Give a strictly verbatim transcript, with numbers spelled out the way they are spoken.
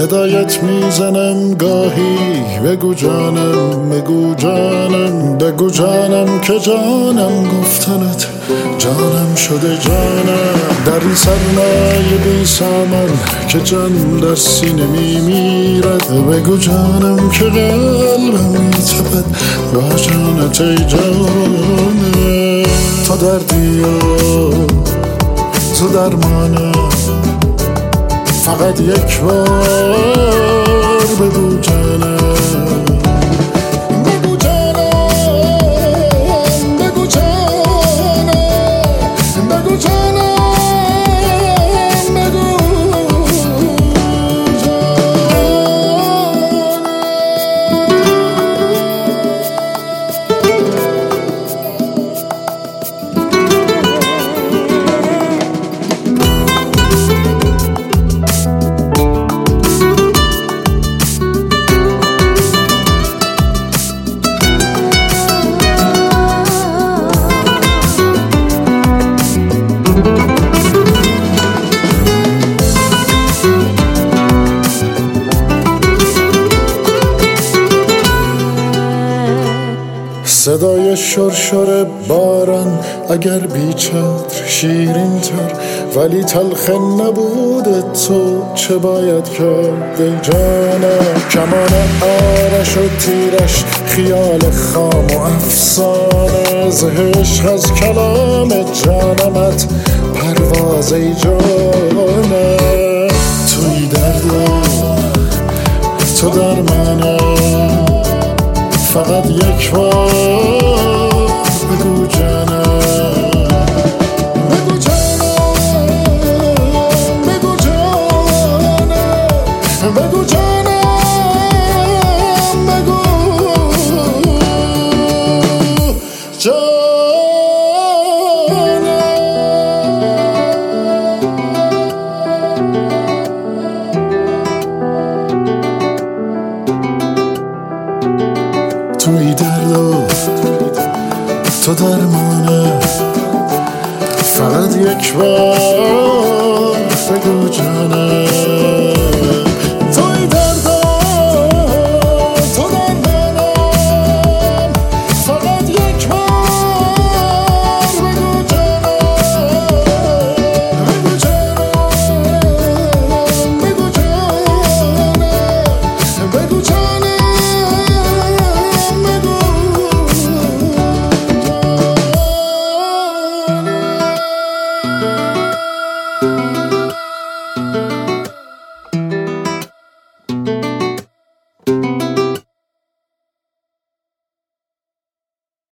صدایت میزنم گاهی بگو جانم بگو جانم بگو جانم که جانم گفتنت جانم شده جانم در این سرمایه بی سامان که جان در سینه میمیرد بگو جانم که قلبم میتپد با جانت ای جانم تو دردی و تو درمانم فقط یک بار بگو جانم بگو جانم بگو جانم بگو جانم بگو صدای شرشر باران اگر بیچتر شیرین تر ولی تلخ نبود تو چه باید کرد ای جانم کمان آرش و تیرش خیال خام و افسانه زهش از کلام جانمت پرواز ای جانم توی درد تو درمانم فقط یک بار بگو جانم بگو جانم بگو جانم بگو جانم بگو توی درد و تو درمانه فقط یک بار بگو جانم